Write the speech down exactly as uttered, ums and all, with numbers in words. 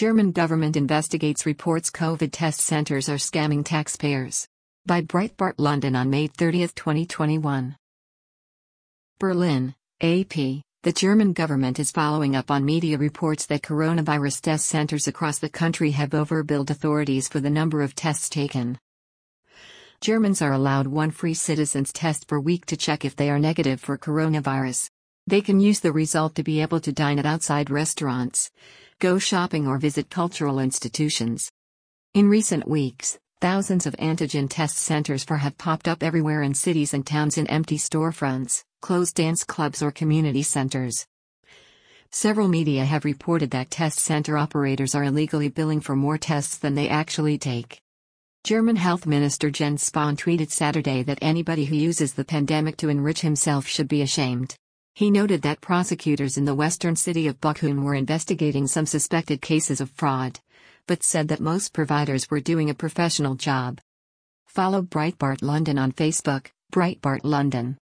German government investigates reports COVID test centers are scamming taxpayers. By Breitbart London on May thirtieth, twenty twenty-one. Berlin, A P. The German government is following up on media reports that coronavirus test centers across the country have overbilled authorities for the number of tests taken. Germans are allowed one free citizen's test per week to check if they are negative for coronavirus. They can use the result to be able to dine at outside restaurants, go shopping or visit cultural institutions. In recent weeks, thousands of antigen test centers for have popped up everywhere in cities and towns in empty storefronts, closed dance clubs or community centers. Several media have reported that test center operators are illegally billing for more tests than they actually take. German Health Minister Jens Spahn tweeted Saturday that anybody who uses the pandemic to enrich himself should be ashamed. He noted that prosecutors in the western city of Bochum were investigating some suspected cases of fraud, but said that most providers were doing a professional job. Follow Breitbart London on Facebook, Breitbart London.